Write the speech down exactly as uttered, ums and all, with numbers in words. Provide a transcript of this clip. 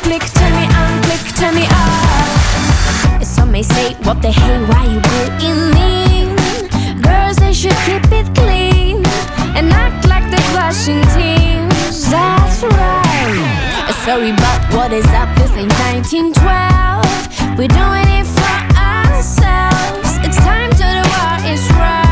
click, turn me on, click, turn me off. Some may say, what the hell, why you being mean? Girls, they should keep it clean and act like the clashing teams. That's right. Sorry, but what is up? This ain't nineteen twelve. We're doing it for ourselves. It's time to the war is right.